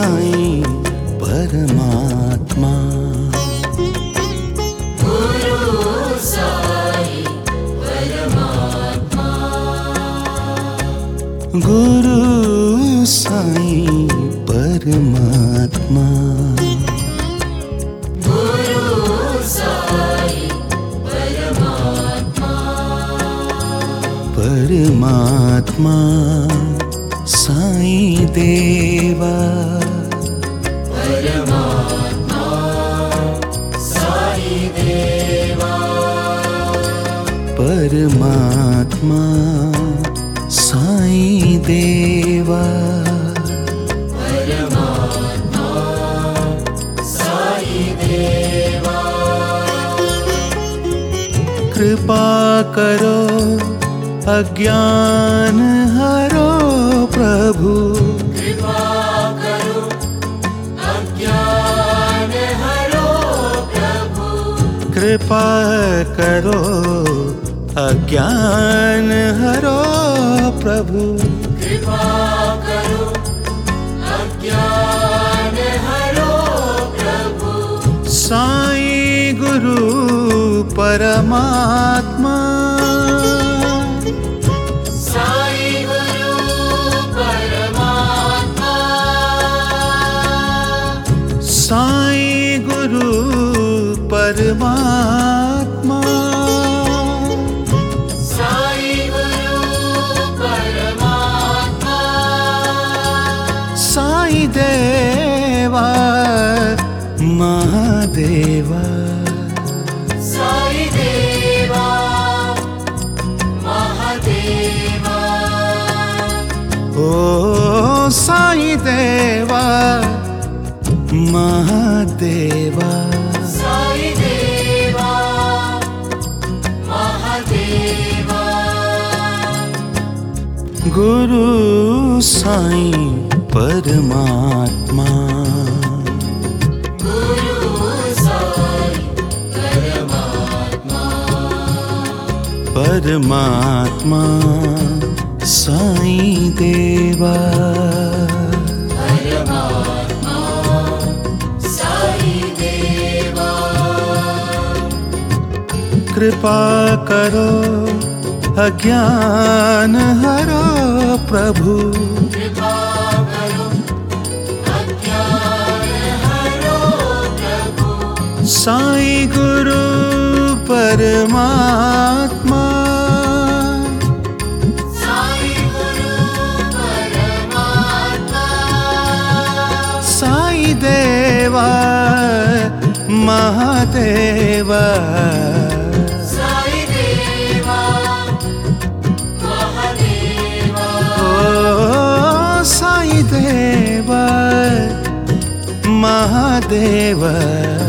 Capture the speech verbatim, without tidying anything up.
साईं परमात्मा। गुरु साईं परमात्मा। गुरु साईं परमात्मा। गुरु साईं परमात्मा। परमात्मा साईं देवा। परमात्मा साईं देवा। परमात्मा साईं देवा। परमात्मा साईं देवा। कृपा करो अज्ञान हरो प्रभु। कृपा करो अज्ञान हरो प्रभु। कृपा करो अज्ञान हरो प्रभु। कृपा करो अज्ञान हरो प्रभु। साईं गुरु परमात्मा। साईं गुरु परमात्मा। साईं गुरु परमात्मा। साईं गुरु परमात्मा। साईं देवा महादेवा। साईं देवा महादेवा। ओ साईं देवा महादेवा। साईं देवा महादेवा। गुरु साईं परमात्मा। गुरु साईं परमात्मा। परमात्मा साईं देवा। परमात्मा साईं देवा। कृपा करो अज्ञान हरो प्रभु। कृपा करो अज्ञान हरो प्रभु। साईं गुरु परमात्मा। साईं गुरु परमात्मा। साईं देवा महादेवा। साईं देवा महादेवा। ओ साईं देवा महादेवा।